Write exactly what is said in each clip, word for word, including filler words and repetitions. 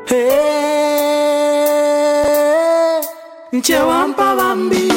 Hey, nchewampa bambi.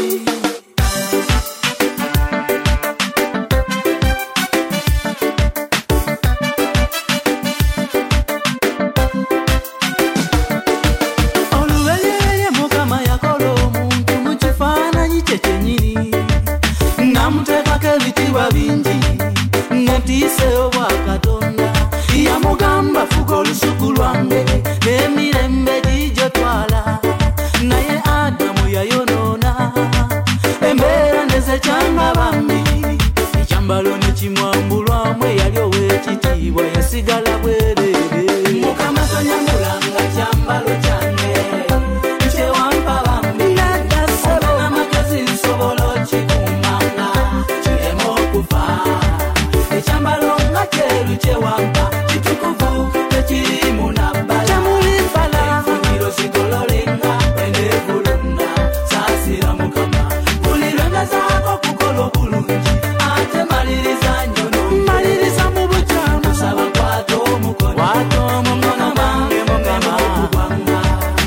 Olubelele mukama yakolo omuntu mu kifaananyi kye kyennyini. Namuteekako ebitiibwa bingi netiiseyo bwa Katonda. Yamugamba fuga olusuku lwange n'emirembe gijotwala. Naye Adamu yayonoona embeera nezekyanga bambi. Ekyambalo ne kimwambulwamu eyali ow'ekitiibwa yasigala bwereere. Mukama tonyambulanga kyambalo kyange kyewampa bambi. Nadasebo n'amagezi nsobola okikuumanga kireme okufa. Ekyambalo nga kyeru kyewampa kitukuvu tekirimu nabbala. Kyamulibbala enfuniro zigololenga enevulunga saasira Mukama. Buli lwengezaako okukola obulungi ate maliriza nyono. Maliriza mu bukyamu tusaba kwata omukono. Kwata omukono gwange Mukama okugwanga.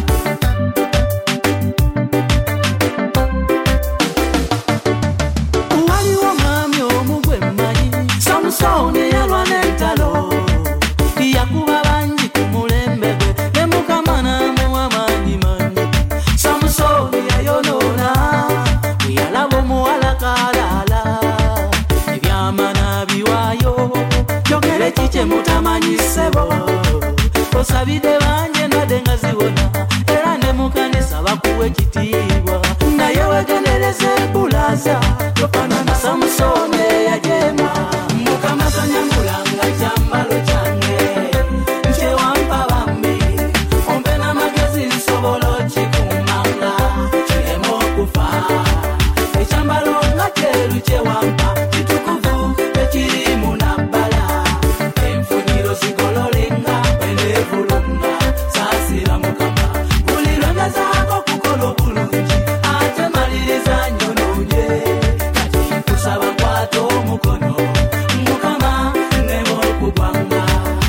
Waliwo omwami omu gwe mmanyi Samusoni yalwa n'entalo. Yakuba bangi ku mulembe gwe ne Mukama n'amuwa maanyi mangi. Samusoni yayonoona bwe yalaba omuwala kaalaala. Ebyama n'abiwaayo kyogere ki kye mutamanyi ssebo. Osabidde bangi endwadde nga ziwona era ne mu kkanisa bakuwa ekitiibwa. Naye weegendereza ebbulaaza tofaanana Samusoni eyajeema. Mukama tonyambulanga kyambalo kyange kyewampa bambi. Ompe n'amagezi nsobola okikuumanga kireme okufa. Ekyambalo nga kyeru kyewampa kitukuvu tekirimu nabbala. Enfuniro zigololenga enevulunga saasira Mukama. Buli lwengezaako okukola obulungi ate maliriza nyonoonye. Kati nkusaba kwata omukono Mukama nneme okugwanga.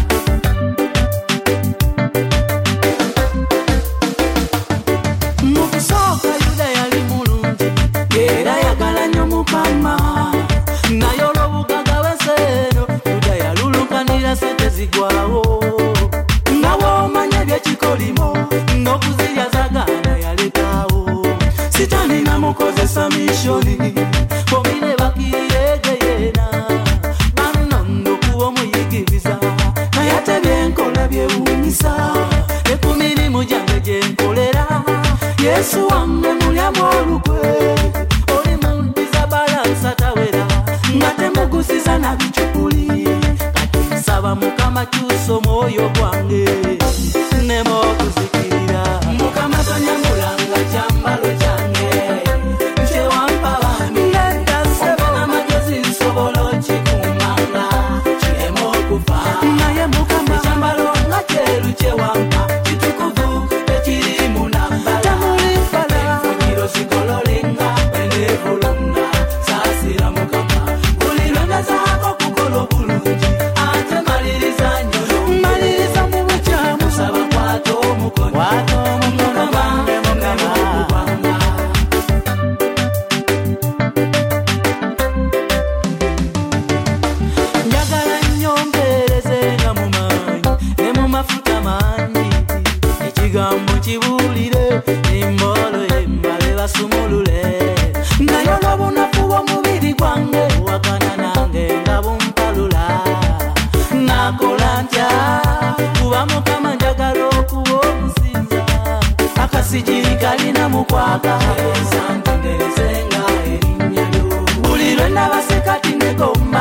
Mu kusooka Yuda yali mulungi era yagala nnyo Mukama. Naye olw'obugagga bw'ensi eno Yuda yalulukanira ssente zigwawo. Nga bw'omanya ebyekikolimo n'okuzirya zagaana yalekaawo. Sitaani namukozesa mishoni bomire bakiregeyeena. Banno ndokuwa omuyigiriza naye ate byenkola byewuunyisa. Ne ku mirimu gyange gye nkolera Yesu wange mulyamu olukwe. Oli mundiza balansi atawera nga temugusiza na bicupuli. Kati nsaba Mukama kyusa omwoyo gwange nneme okuzikirira. Mukama tonyambulanga kyambalo kyange kyewampa bambi. Ompe n'amagezi nsobola okikuumanga kireme okufa. Naye Mukama ekyambalo nga kyeru kyewampa kitukuvu tekirimu nabbala. Tamulibbala enfuniro zigololenga enevulunga saasira Mukama. Buli lwengezaako okukola obulungi ate maliriza nyono. Maliriza mu bukyamu saba kwata omukono. Kwata omukono gwange Mukama okugwanga. Njagala nnyo mpeerezenga mu maanyi ne mu mafuta mangi. Ekigambo kibuulire embolo embale basumulule. Naye olw'obunafu bw'omubiri gwange wakana nange nga bumpalula. Nakola ntya kuba Mukama njagala okuba omusinza. Akasigiri kalina mukwaka ntenderezenga erinnya lyo. Buli lwe nabase kati negomba